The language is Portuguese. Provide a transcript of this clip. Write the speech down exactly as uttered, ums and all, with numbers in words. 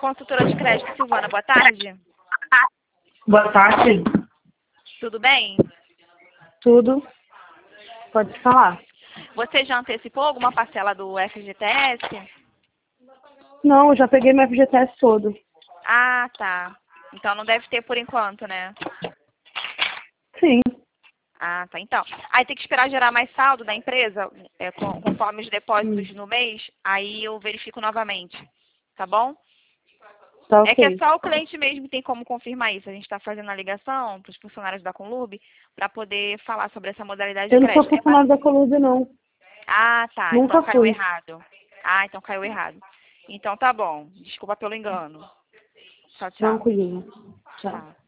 Consultora de crédito, Silvana, boa tarde. Boa tarde. Tudo bem? Tudo. Pode falar. Você já antecipou alguma parcela do F G T S? Não, eu já peguei meu F G T S todo. Ah, tá. Então não deve ter por enquanto, né? Sim. Ah, tá. Então, aí tem que esperar gerar mais saldo da empresa, é, com- conforme os depósitos Hum. no mês, aí eu verifico novamente, tá bom? Tá É que é ok. só o cliente mesmo que tem como confirmar isso. A gente está fazendo a ligação para os funcionários da Conlub para poder falar sobre essa modalidade de Eu não sou crédito. É funcionário da Colúmbia, não. Ah, tá. Então Nunca caiu fui. errado. Ah, então caiu errado. Então tá bom. Desculpa pelo engano. Tchau, tchau. Tranquilinho. Tchau. Tchau.